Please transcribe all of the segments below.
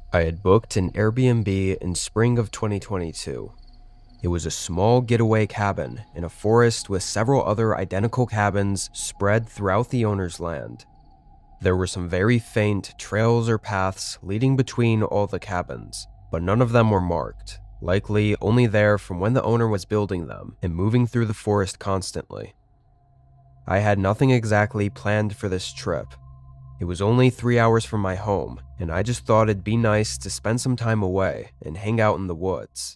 I had booked an Airbnb in spring of 2022. It was a small getaway cabin in a forest with several other identical cabins spread throughout the owner's land. There were some very faint trails or paths leading between all the cabins, but none of them were marked, likely only there from when the owner was building them and moving through the forest constantly. I had nothing exactly planned for this trip. It was only 3 hours from my home, and I just thought it'd be nice to spend some time away and hang out in the woods.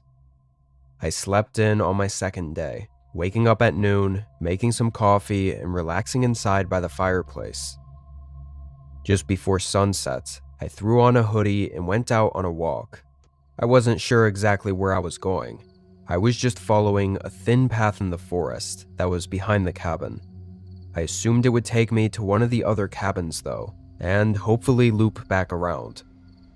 I slept in on my second day, waking up at noon, making some coffee, and relaxing inside by the fireplace. Just before sunset, I threw on a hoodie and went out on a walk. I wasn't sure exactly where I was going. I was just following a thin path in the forest that was behind the cabin. I assumed it would take me to one of the other cabins though, and hopefully loop back around.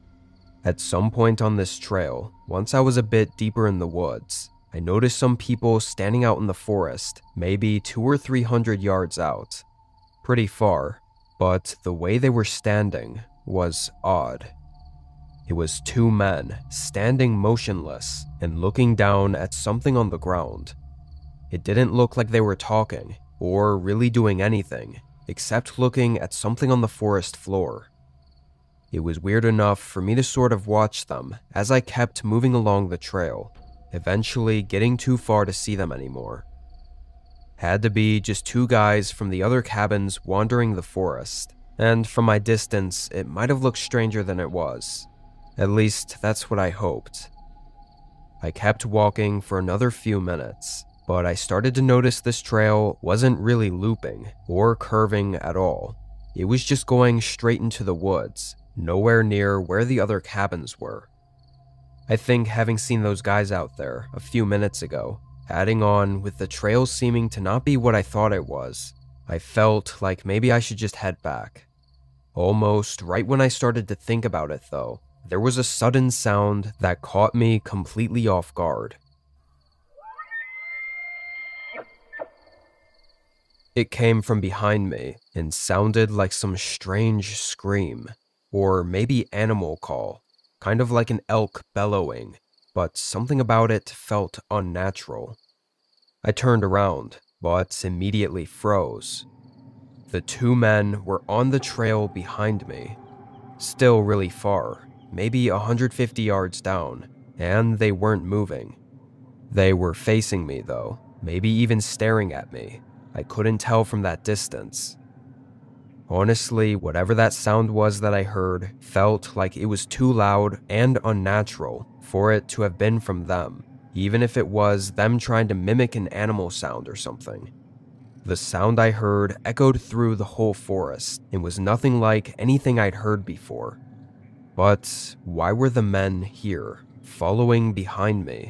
At some point on this trail, once I was a bit deeper in the woods, I noticed some people standing out in the forest, maybe 200 or 300 yards out. Pretty far, but the way they were standing was odd. It was two men standing motionless and looking down at something on the ground. It didn't look like they were talking or really doing anything, except looking at something on the forest floor. It was weird enough for me to sort of watch them as I kept moving along the trail, eventually getting too far to see them anymore. Had to be just two guys from the other cabins wandering the forest, and from my distance, it might have looked stranger than it was. At least, that's what I hoped. I kept walking for another few minutes, but I started to notice this trail wasn't really looping or curving at all. It was just going straight into the woods, nowhere near where the other cabins were. I think having seen those guys out there a few minutes ago, adding on with the trail seeming to not be what I thought it was, I felt like maybe I should just head back. Almost right when I started to think about it though, there was a sudden sound that caught me completely off guard. It came from behind me and sounded like some strange scream, or maybe animal call, kind of like an elk bellowing, but something about it felt unnatural. I turned around, but immediately froze. The two men were on the trail behind me, still really far, maybe 150 yards down, and they weren't moving. They were facing me though, maybe even staring at me. I couldn't tell from that distance. Honestly, whatever that sound was that I heard felt like it was too loud and unnatural for it to have been from them, even if it was them trying to mimic an animal sound or something. The sound I heard echoed through the whole forest and was nothing like anything I'd heard before. But why were the men here, following behind me?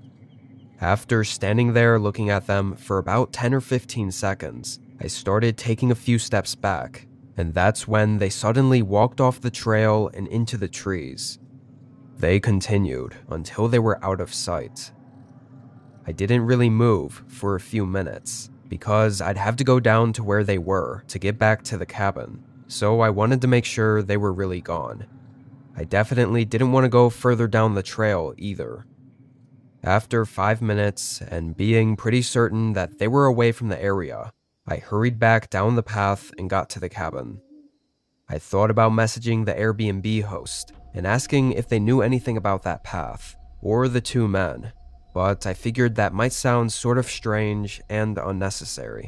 After standing there looking at them for about 10 or 15 seconds, I started taking a few steps back, and that's when they suddenly walked off the trail and into the trees. They continued until they were out of sight. I didn't really move for a few minutes, because I'd have to go down to where they were to get back to the cabin, so I wanted to make sure they were really gone. I definitely didn't want to go further down the trail either. After 5 minutes, and being pretty certain that they were away from the area, I hurried back down the path and got to the cabin. I thought about messaging the Airbnb host and asking if they knew anything about that path, or the two men, but I figured that might sound sort of strange and unnecessary.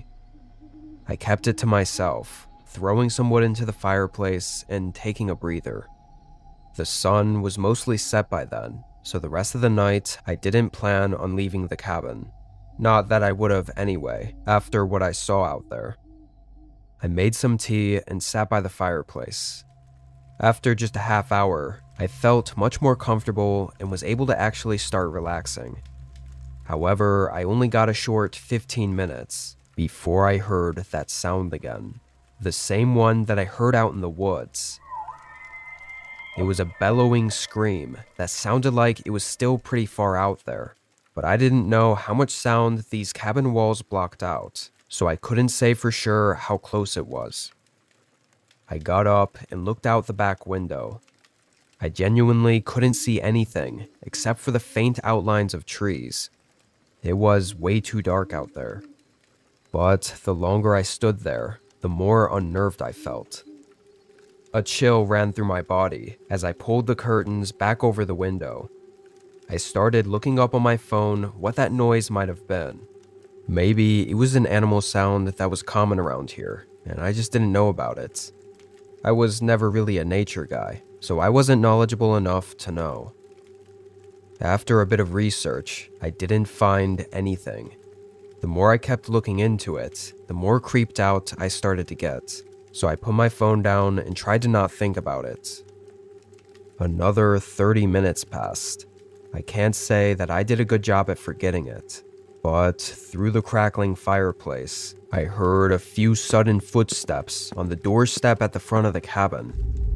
I kept it to myself, throwing some wood into the fireplace and taking a breather. The sun was mostly set by then, so the rest of the night I didn't plan on leaving the cabin. Not that I would have anyway, after what I saw out there. I made some tea and sat by the fireplace. After just a half hour, I felt much more comfortable and was able to actually start relaxing. However, I only got a short 15 minutes before I heard that sound again. The same one that I heard out in the woods. It was a bellowing scream that sounded like it was still pretty far out there, but I didn't know how much sound these cabin walls blocked out, so I couldn't say for sure how close it was. I got up and looked out the back window. I genuinely couldn't see anything except for the faint outlines of trees. It was way too dark out there. But the longer I stood there, the more unnerved I felt. A chill ran through my body as I pulled the curtains back over the window. I started looking up on my phone what that noise might have been. Maybe it was an animal sound that was common around here, and I just didn't know about it. I was never really a nature guy, so I wasn't knowledgeable enough to know. After a bit of research, I didn't find anything. The more I kept looking into it, the more creeped out I started to get, so I put my phone down and tried to not think about it. Another 30 minutes passed. I can't say that I did a good job at forgetting it, but through the crackling fireplace, I heard a few sudden footsteps on the doorstep at the front of the cabin.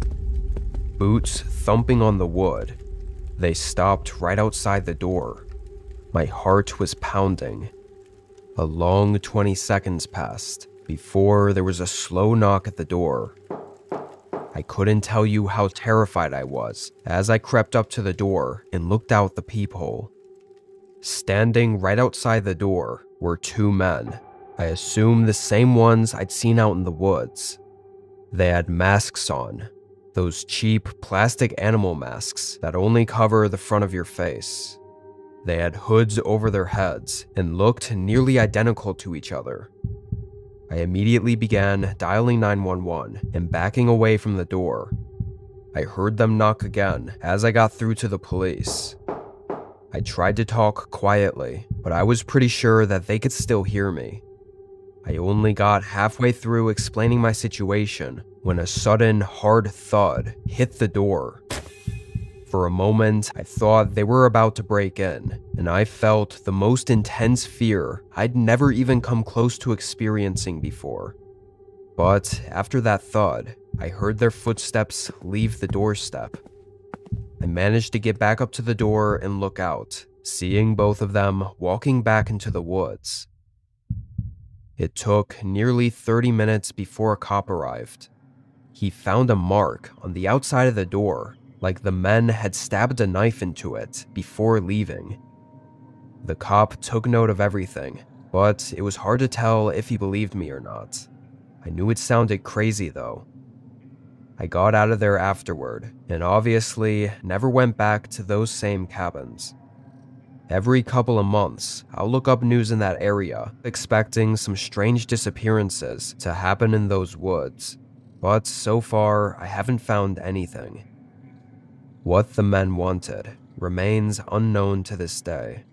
Boots thumping on the wood. They stopped right outside the door. My heart was pounding. A long 20 seconds passed before there was a slow knock at the door. I couldn't tell you how terrified I was as I crept up to the door and looked out the peephole. Standing right outside the door were two men. I assume the same ones I'd seen out in the woods. They had masks on, those cheap plastic animal masks that only cover the front of your face. They had hoods over their heads and looked nearly identical to each other. I immediately began dialing 911 and backing away from the door. I heard them knock again as I got through to the police. I tried to talk quietly, but I was pretty sure that they could still hear me. I only got halfway through explaining my situation when a sudden hard thud hit the door. For a moment, I thought they were about to break in, and I felt the most intense fear I'd never even come close to experiencing before. But after that thud, I heard their footsteps leave the doorstep. I managed to get back up to the door and look out, seeing both of them walking back into the woods. It took nearly 30 minutes before a cop arrived. He found a mark on the outside of the door, like the men had stabbed a knife into it before leaving. The cop took note of everything, but it was hard to tell if he believed me or not. I knew it sounded crazy though. I got out of there afterward, and obviously never went back to those same cabins. Every couple of months, I'll look up news in that area, expecting some strange disappearances to happen in those woods, but so far I haven't found anything. What the men wanted remains unknown to this day.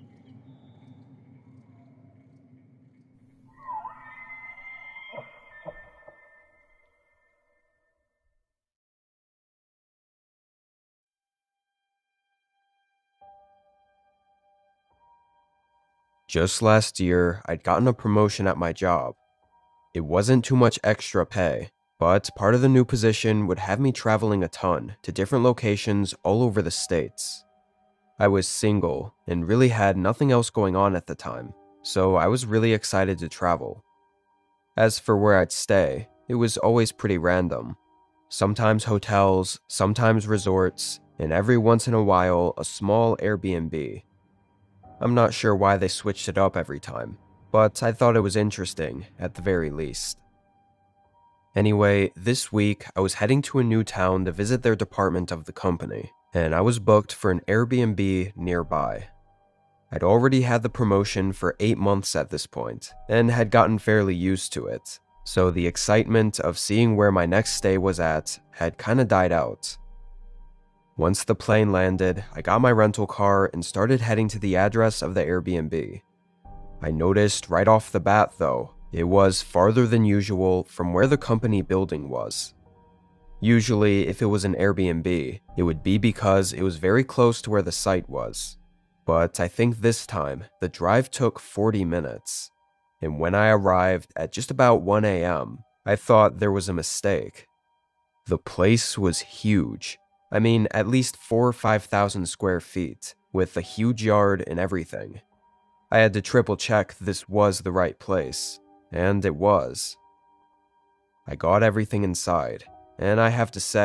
Just last year, I'd gotten a promotion at my job. It wasn't too much extra pay, but part of the new position would have me traveling a ton to different locations all over the states. I was single and really had nothing else going on at the time, so I was really excited to travel. As for where I'd stay, it was always pretty random. Sometimes hotels, sometimes resorts, and every once in a while a small Airbnb. I'm not sure why they switched it up every time, but I thought it was interesting at the very least. Anyway, this week I was heading to a new town to visit their department of the company, and I was booked for an Airbnb nearby. I'd already had the promotion for 8 months at this point, and had gotten fairly used to it, so the excitement of seeing where my next stay was at had kinda died out. Once the plane landed, I got my rental car and started heading to the address of the Airbnb. I noticed right off the bat, though, it was farther than usual from where the company building was. Usually, if it was an Airbnb, it would be because it was very close to where the site was. But I think this time, the drive took 40 minutes. And when I arrived at just about 1 a.m., I thought there was a mistake. The place was huge. I mean, at least 4,000 or 5,000 square feet, with a huge yard and everything. I had to triple check this was the right place, and it was. I got everything inside, and I have to say,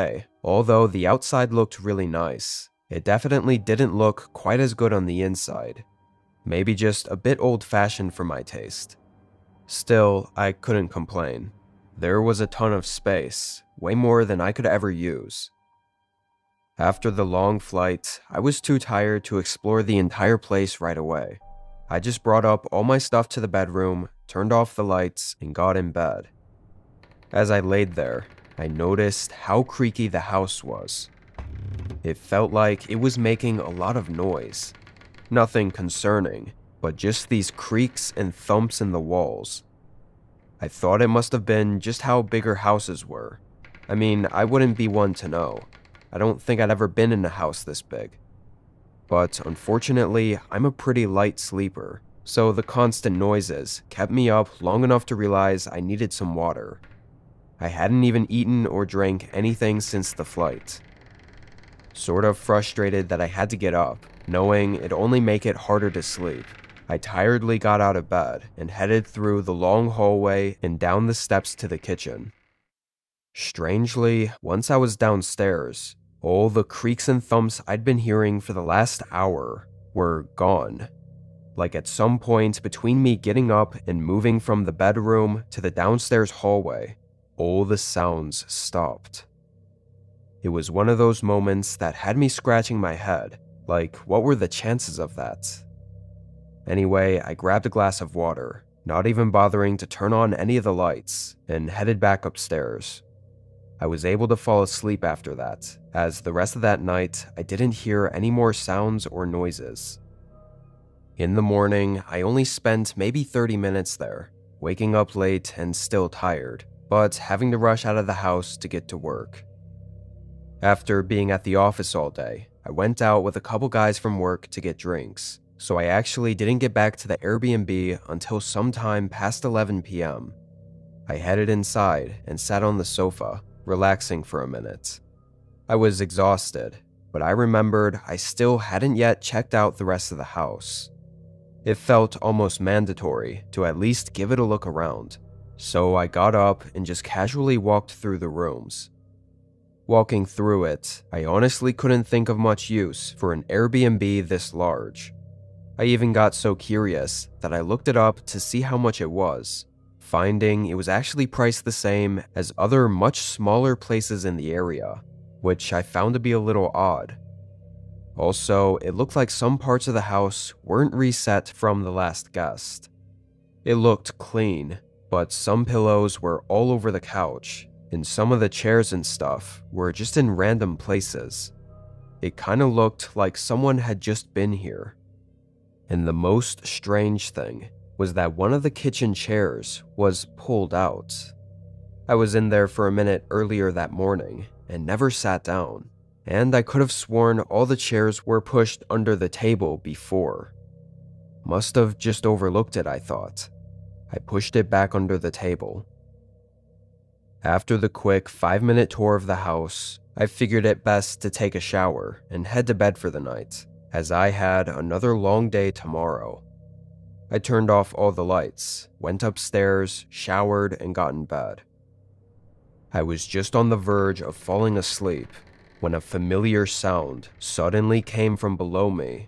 Although the outside looked really nice, it definitely didn't look quite as good on the inside. Maybe just a bit old-fashioned for my taste. Still, I couldn't complain. There was a ton of space, way more than I could ever use. After the long flight, I was too tired to explore the entire place right away. I just brought up all my stuff to the bedroom, turned off the lights, and got in bed. As I laid there, I noticed how creaky the house was. It felt like it was making a lot of noise. Nothing concerning, but just these creaks and thumps in the walls. I thought it must have been just how bigger houses were. I mean, I wouldn't be one to know. I don't think I'd ever been in a house this big. But unfortunately, I'm a pretty light sleeper, so the constant noises kept me up long enough to realize I needed some water. I hadn't even eaten or drank anything since the flight. Sort of frustrated that I had to get up, knowing it'd only make it harder to sleep, I tiredly got out of bed and headed through the long hallway and down the steps to the kitchen. Strangely, once I was downstairs, all the creaks and thumps I'd been hearing for the last hour were gone. Like at some point between me getting up and moving from the bedroom to the downstairs hallway, all the sounds stopped. It was one of those moments that had me scratching my head, like what were the chances of that? Anyway, I grabbed a glass of water, not even bothering to turn on any of the lights, and headed back upstairs. I was able to fall asleep after that, as the rest of that night I didn't hear any more sounds or noises. In the morning, I only spent maybe 30 minutes there, waking up late and still tired, but having to rush out of the house to get to work. After being at the office all day, I went out with a couple guys from work to get drinks, so I actually didn't get back to the Airbnb until sometime past 11 p.m. I headed inside and sat on the sofa, relaxing for a minute. I was exhausted, but I remembered I still hadn't yet checked out the rest of the house. It felt almost mandatory to at least give it a look around, so I got up and just casually walked through the rooms. Walking through it, I honestly couldn't think of much use for an Airbnb this large. I even got so curious that I looked it up to see how much it was, finding it was actually priced the same as other much smaller places in the area, which I found to be a little odd. Also, it looked like some parts of the house weren't reset from the last guest. It looked clean, but some pillows were all over the couch, and some of the chairs and stuff were just in random places. It kinda looked like someone had just been here. And the most strange thing was that one of the kitchen chairs was pulled out. I was in there for a minute earlier that morning and never sat down, and I could have sworn all the chairs were pushed under the table before. Must have just overlooked it, I thought. I pushed it back under the table. After the quick 5-minute tour of the house, I figured it best to take a shower and head to bed for the night, as I had another long day tomorrow. I turned off all the lights, went upstairs, showered, and got in bed. I was just on the verge of falling asleep when a familiar sound suddenly came from below me.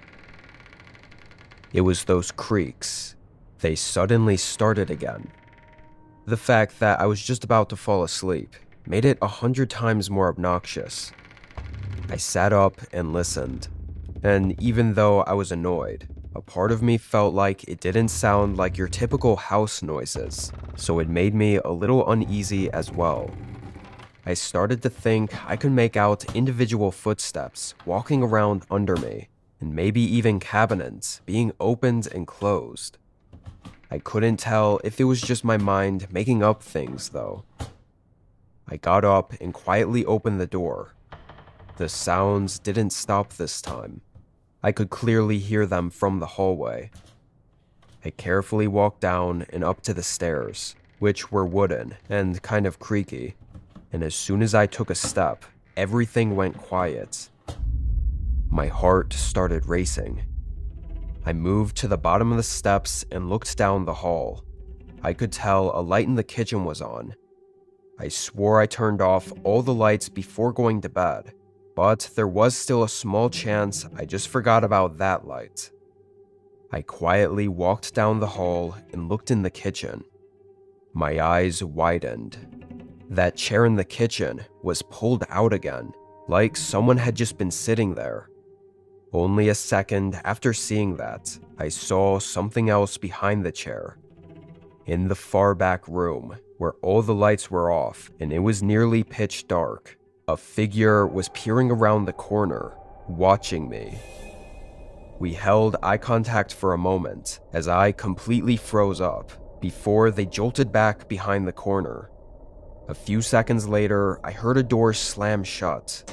It was those creaks. They suddenly started again. The fact that I was just about to fall asleep made it 100 times more obnoxious. I sat up and listened, and even though I was annoyed, a part of me felt like it didn't sound like your typical house noises, so it made me a little uneasy as well. I started to think I could make out individual footsteps walking around under me, and maybe even cabinets being opened and closed. I couldn't tell if it was just my mind making up things, though. I got up and quietly opened the door. The sounds didn't stop this time. I could clearly hear them from the hallway. I carefully walked down and up to the stairs, which were wooden and kind of creaky, and as soon as I took a step, everything went quiet. My heart started racing. I moved to the bottom of the steps and looked down the hall. I could tell a light in the kitchen was on. I swore I turned off all the lights before going to bed, but there was still a small chance I just forgot about that light. I quietly walked down the hall and looked in the kitchen. My eyes widened. That chair in the kitchen was pulled out again, like someone had just been sitting there. Only a second after seeing that, I saw something else behind the chair. In the far back room, where all the lights were off and it was nearly pitch dark, a figure was peering around the corner, watching me. We held eye contact for a moment as I completely froze up before they jolted back behind the corner. A few seconds later, I heard a door slam shut.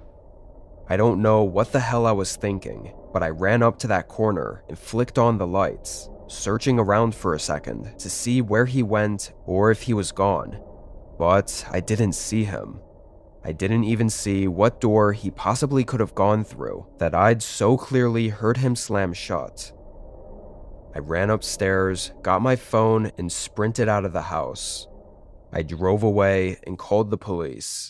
I don't know what the hell I was thinking, but I ran up to that corner and flicked on the lights, searching around for a second to see where he went or if he was gone. But I didn't see him. I didn't even see what door he possibly could have gone through that I'd so clearly heard him slam shut. I ran upstairs, got my phone, and sprinted out of the house. I drove away and called the police.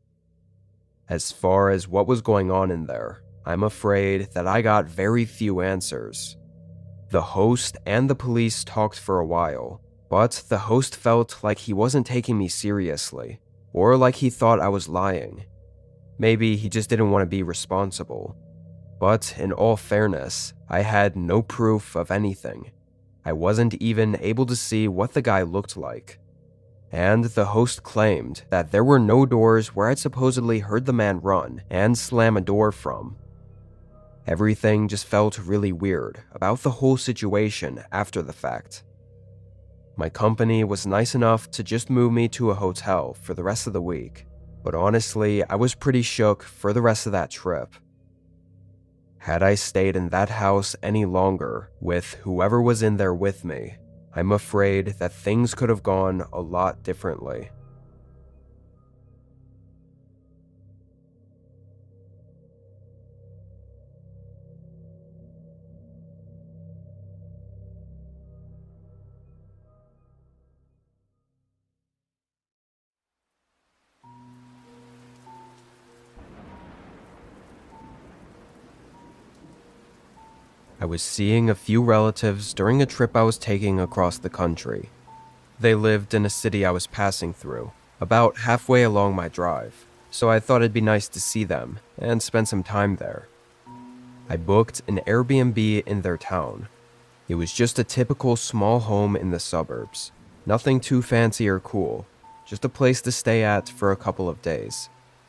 As far as what was going on in there, I'm afraid that I got very few answers. The host and the police talked for a while, but the host felt like he wasn't taking me seriously, or like he thought I was lying. Maybe he just didn't want to be responsible. But in all fairness, I had no proof of anything. I wasn't even able to see what the guy looked like. And the host claimed that there were no doors where I'd supposedly heard the man run and slam a door from. Everything just felt really weird about the whole situation after the fact. My company was nice enough to just move me to a hotel for the rest of the week, but honestly, I was pretty shook for the rest of that trip. Had I stayed in that house any longer with whoever was in there with me, I'm afraid that things could have gone a lot differently. I was seeing a few relatives during a trip I was taking across the country. They lived in a city I was passing through, about halfway along my drive, so I thought it'd be nice to see them and spend some time there. I booked an Airbnb in their town. It was just a typical small home in the suburbs, nothing too fancy or cool, just a place to stay at for a couple of days.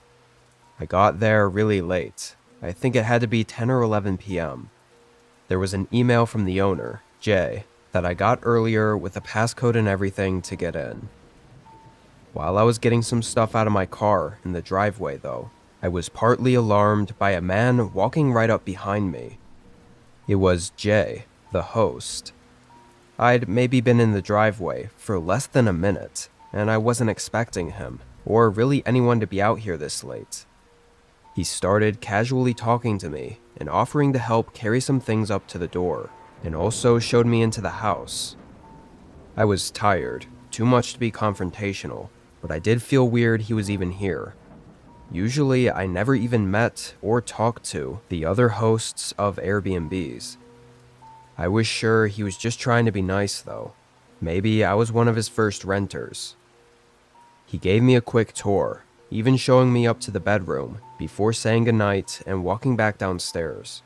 I got there really late. I think it had to be 10 or 11 p.m. There was an email from the owner, Jay, that I got earlier with a passcode and everything to get in. While I was getting some stuff out of my car in the driveway, though, I was partly alarmed by a man walking right up behind me. It was Jay, the host. I'd maybe been in the driveway for less than a minute, and I wasn't expecting him, or really anyone to be out here this late. He started casually talking to me and offering to help carry some things up to the door, and also showed me into the house. I was tired, too much to be confrontational, but I did feel weird he was even here. Usually, I never even met or talked to the other hosts of Airbnbs. I was sure he was just trying to be nice, though. Maybe I was one of his first renters. He gave me a quick tour, even showing me up to the bedroom before saying goodnight and walking back downstairs.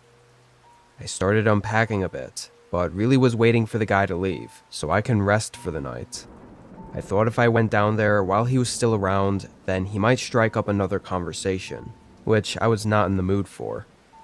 I started unpacking a bit, but really was waiting for the guy to leave so I can rest for the night. I thought if I went down there while he was still around, then he might strike up another conversation, which I was not in the mood for.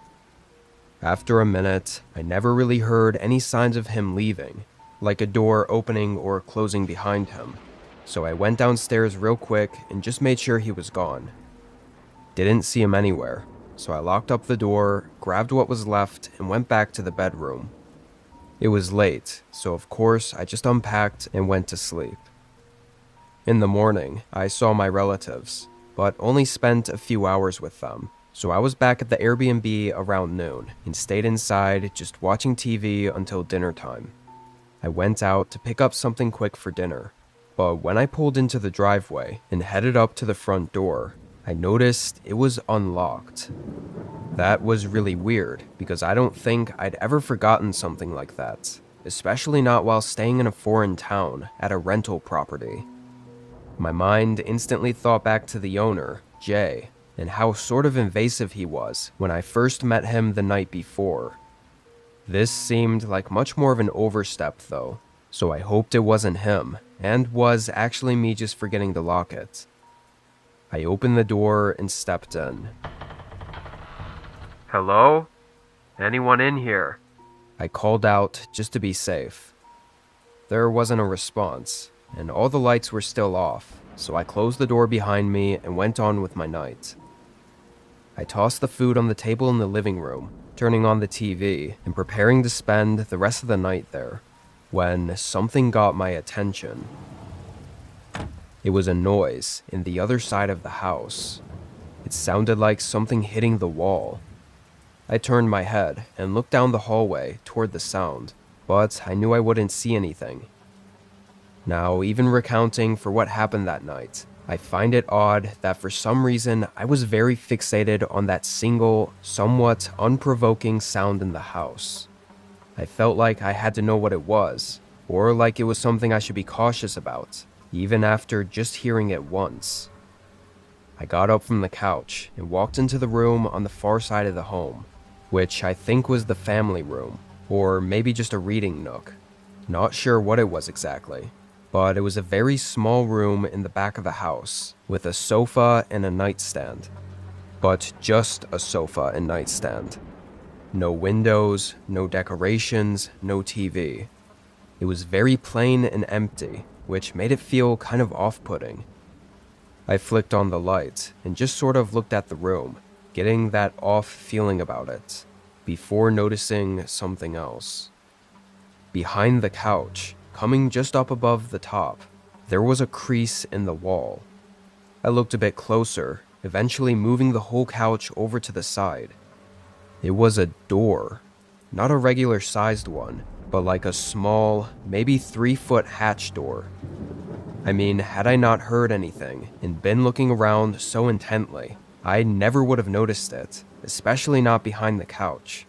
After a minute, I never really heard any signs of him leaving, like a door opening or closing behind him, so I went downstairs real quick and just made sure he was gone. Didn't see him anywhere, so I locked up the door, grabbed what was left, and went back to the bedroom. It was late, so of course I just unpacked and went to sleep. In the morning, I saw my relatives, but only spent a few hours with them, so I was back at the Airbnb around noon and stayed inside just watching TV until dinner time. I went out to pick up something quick for dinner. But when I pulled into the driveway and headed up to the front door, I noticed it was unlocked. That was really weird because I don't think I'd ever forgotten something like that, especially not while staying in a foreign town at a rental property. My mind instantly thought back to the owner, Jay, and how sort of invasive he was when I first met him the night before. This seemed like much more of an overstep though, so I hoped it wasn't him, and was actually me just forgetting to lock it. I opened the door and stepped in. "Hello? Anyone in here?" I called out just to be safe. There wasn't a response, and all the lights were still off, so I closed the door behind me and went on with my night. I tossed the food on the table in the living room, turning on the TV, and preparing to spend the rest of the night there, when something got my attention. It was a noise in the other side of the house. It sounded like something hitting the wall. I turned my head and looked down the hallway toward the sound, but I knew I wouldn't see anything. Now, even recounting for what happened that night, I find it odd that for some reason I was very fixated on that single, somewhat unprovoking sound in the house. I felt like I had to know what it was, or like it was something I should be cautious about, even after just hearing it once. I got up from the couch and walked into the room on the far side of the home, which I think was the family room, or maybe just a reading nook. Not sure what it was exactly, but it was a very small room in the back of the house, with a sofa and a nightstand. But just a sofa and nightstand. No windows, no decorations, no TV. It was very plain and empty, which made it feel kind of off-putting. I flicked on the light and just sort of looked at the room, getting that off feeling about it, before noticing something else. Behind the couch, coming just up above the top, there was a crease in the wall. I looked a bit closer, eventually moving the whole couch over to the side. It was a door, not a regular sized one, but like a small, maybe 3-foot hatch door. I mean, had I not heard anything and been looking around so intently, I never would have noticed it, especially not behind the couch.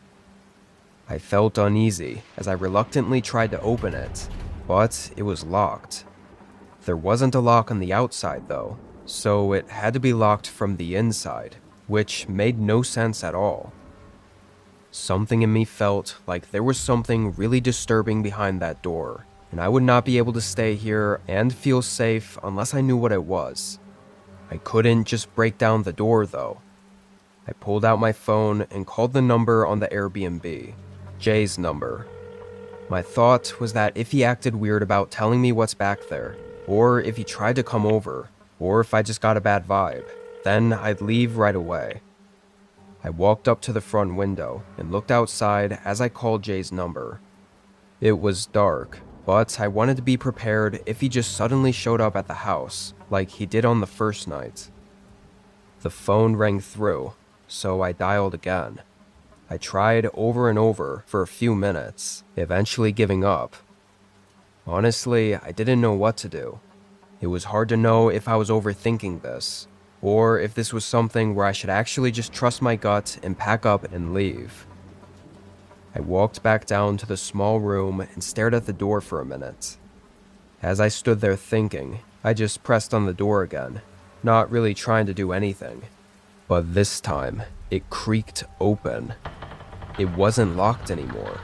I felt uneasy as I reluctantly tried to open it, but it was locked. There wasn't a lock on the outside though, so it had to be locked from the inside, which made no sense at all. Something in me felt like there was something really disturbing behind that door, and I would not be able to stay here and feel safe unless I knew what it was. I couldn't just break down the door though. I pulled out my phone and called the number on the Airbnb, Jay's number. My thought was that if he acted weird about telling me what's back there, or if he tried to come over, or if I just got a bad vibe, then I'd leave right away. I walked up to the front window and looked outside as I called Jay's number. It was dark, but I wanted to be prepared if he just suddenly showed up at the house, like he did on the first night. The phone rang through, so I dialed again. I tried over and over for a few minutes, eventually giving up. Honestly, I didn't know what to do. It was hard to know if I was overthinking this, or if this was something where I should actually just trust my gut and pack up and leave. I walked back down to the small room and stared at the door for a minute. As I stood there thinking, I just pressed on the door again, not really trying to do anything. But this time, it creaked open. It wasn't locked anymore.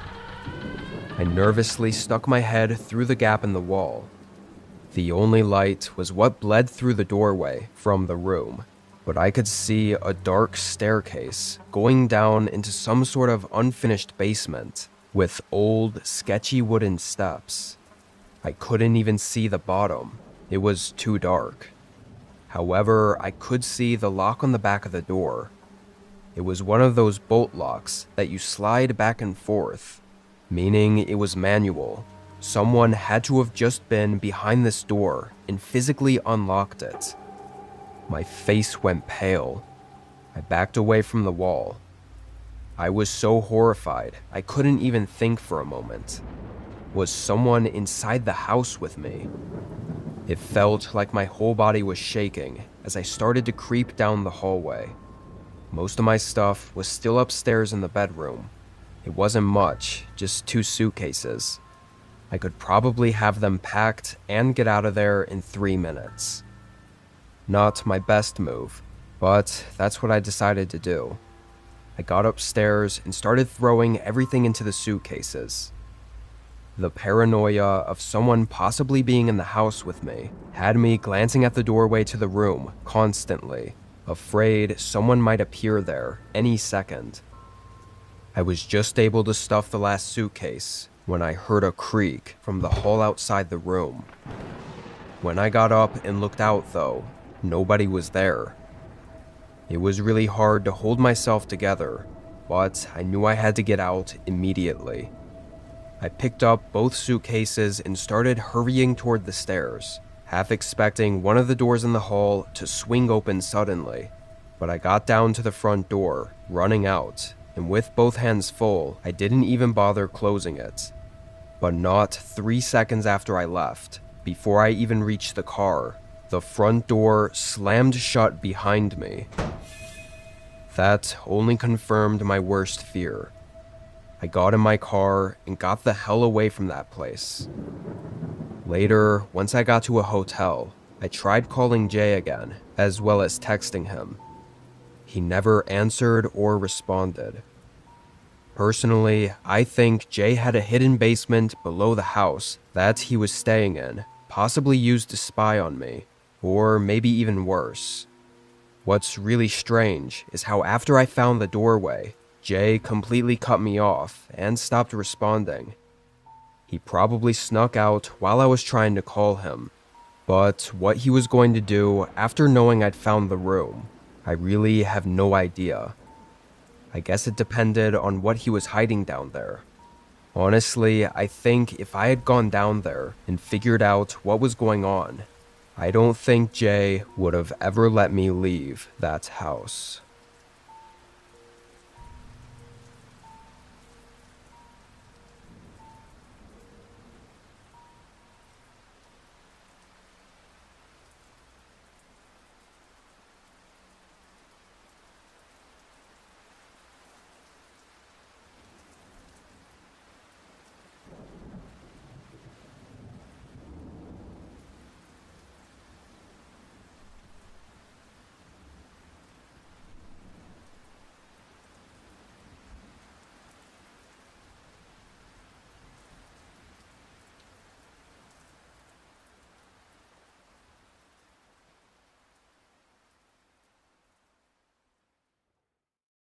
I nervously stuck my head through the gap in the wall. The only light was what bled through the doorway from the room, but I could see a dark staircase going down into some sort of unfinished basement with old, sketchy wooden steps. I couldn't even see the bottom. It was too dark. However, I could see the lock on the back of the door. It was one of those bolt locks that you slide back and forth, meaning it was manual. Someone had to have just been behind this door and physically unlocked it. My face went pale. I backed away from the wall. I was so horrified, I couldn't even think for a moment. Was someone inside the house with me? It felt like my whole body was shaking as I started to creep down the hallway. Most of my stuff was still upstairs in the bedroom. It wasn't much, just 2 suitcases. I could probably have them packed and get out of there in 3 minutes. Not my best move, but that's what I decided to do. I got upstairs and started throwing everything into the suitcases. The paranoia of someone possibly being in the house with me had me glancing at the doorway to the room constantly, afraid someone might appear there any second. I was just able to stuff the last suitcase when I heard a creak from the hall outside the room. When I got up and looked out, though, nobody was there. It was really hard to hold myself together, but I knew I had to get out immediately. I picked up both suitcases and started hurrying toward the stairs, half expecting one of the doors in the hall to swing open suddenly. But I got down to the front door, running out, and with both hands full, I didn't even bother closing it. But not 3 seconds after I left, before I even reached the car, the front door slammed shut behind me. That only confirmed my worst fear. I got in my car and got the hell away from that place. Later, once I got to a hotel, I tried calling Jay again, as well as texting him. He never answered or responded. Personally, I think Jay had a hidden basement below the house that he was staying in, possibly used to spy on me, or maybe even worse. What's really strange is how after I found the doorway, Jay completely cut me off and stopped responding. He probably snuck out while I was trying to call him, but what he was going to do after knowing I'd found the room, I really have no idea. I guess it depended on what he was hiding down there. Honestly, I think if I had gone down there and figured out what was going on, I don't think Jay would have ever let me leave that house.